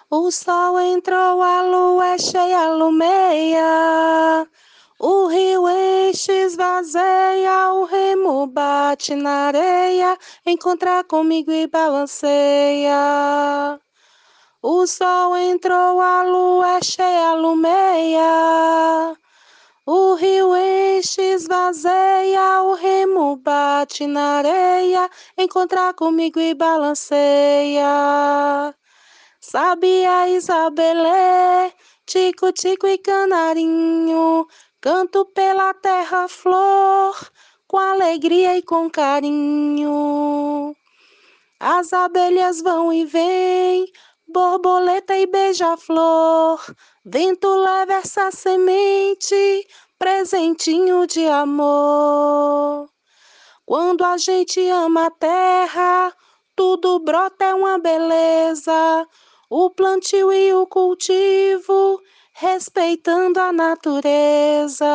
O sol entrou, a lua é cheia, lumeia. O rio enche, esvazeia, o remo bate na areia, encontra comigo e balanceia. O sol entrou, a lua é cheia, lumeia. O rio enche, esvazeia, o remo bate na areia, encontra comigo e balanceia. Sabia Isabelê, tico-tico e canarinho, canto pela terra flor, com alegria e com carinho. As abelhas vão e vêm, borboleta e beija-flor, vento leva essa semente, presentinho de amor. Quando a gente ama a terra, tudo brota é uma beleza. O plantio e o cultivo, respeitando a natureza.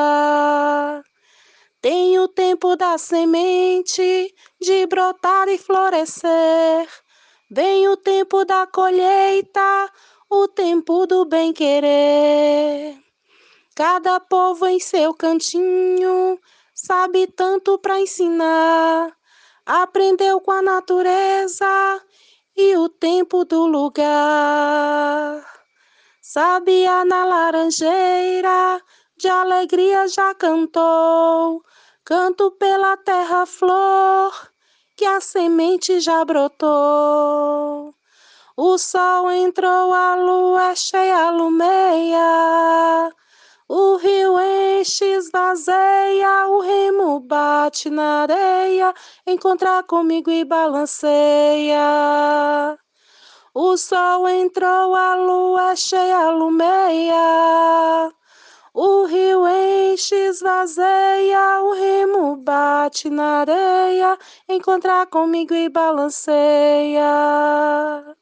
Tem o tempo da semente, de brotar e florescer. Vem o tempo da colheita, o tempo do bem-querer. Cada povo em seu cantinho sabe tanto para ensinar. Aprendeu com a natureza e o tempo do lugar. Sabia na laranjeira, de alegria já cantou. Canto pela terra flor, que a semente já brotou. O sol entrou, a lua é cheia, lumeia. O rio enche, esvazeia, o remo bate na areia, encontra comigo e balanceia. O sol entrou, a lua é cheia, lumeia. O rio enche, esvazeia, o remo bate na areia, encontra comigo e balanceia.